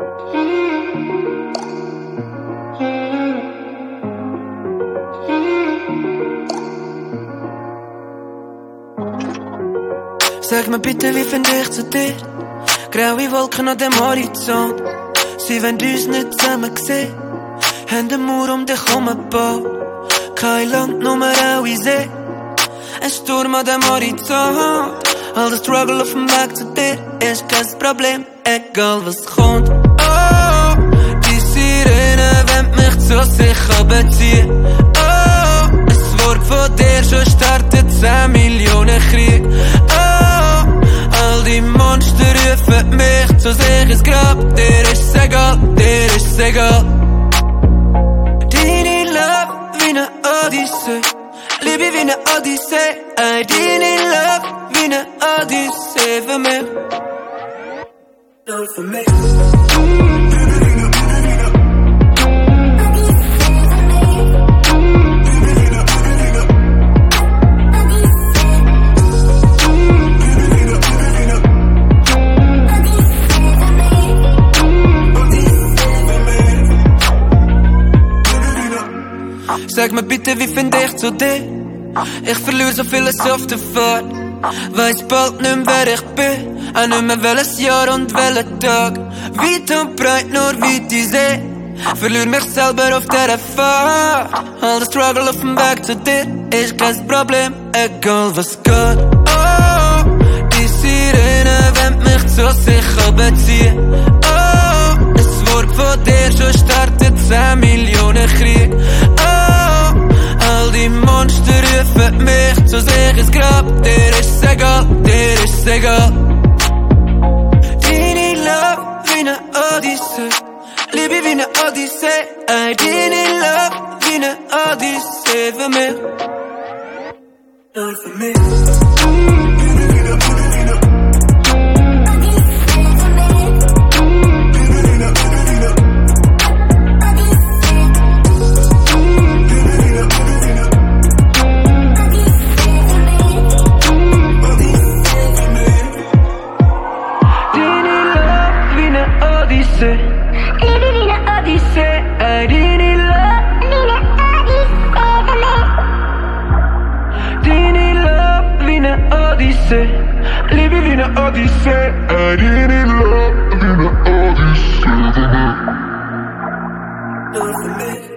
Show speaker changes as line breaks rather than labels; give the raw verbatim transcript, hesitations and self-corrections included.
Sag mir bitte, wie find ich zu dir? Graue Wolken an dem Horizont. Sie wollen uns nicht zusammen sehen. Haben den Mauer um dich herumgebaut. Kein Land, nur auch ein See. Ein Sturm an dem Horizont. All das Struggle auf dem Weg zu dir ist kein Problem, egal was kommt. Oh, die Sirene wollen mich zu sich beziehen. Oh, ein Wort von dir, schon startet zehn Millionen Krieg. Oh, all die Monster rufen mich zu sich ins Grab. Dir ist's egal, dir ist's egal. Deine Love wie ne Odyssee, Liebe wie ne Odyssee. Ey, deine Love wie ne Odyssee für mich. Nur für mich. Sag mir bitte, wie find ich zu dir? Ich verliere so vieles auf der Fahrt. Weiss bald nicht mehr, wer ich bin. Auch nicht mehr welches Jahr und welchen Tag. Weit und breit, nur weit die See. Verliere mich selber auf dieser Fahrt. All das Struggle auf dem Weg zu dir ist kein Problem, egal was geht. Oh, die Sirene wollen mich zu sich beziehen. Oh, ein Wort von dir, schon startet zehn Millionen Krieg. Oh, all die Monster rufen mich zu sich ins Grab. Dir ist's egal, dir ist's egal. Deine Love wie ne Odyssee, Liebe wie ne Odyssee. Ey, deine Love wie ne Odyssee für mich. Nur für mich. Liebe wie ne Odyssee, ey, deine Love wie ne Odyssee für mich. Deine Love wie ne Odyssee, Liebe wie ne Odyssee, ey, deine Love wie ne Odyssee für mich. Nur für mich.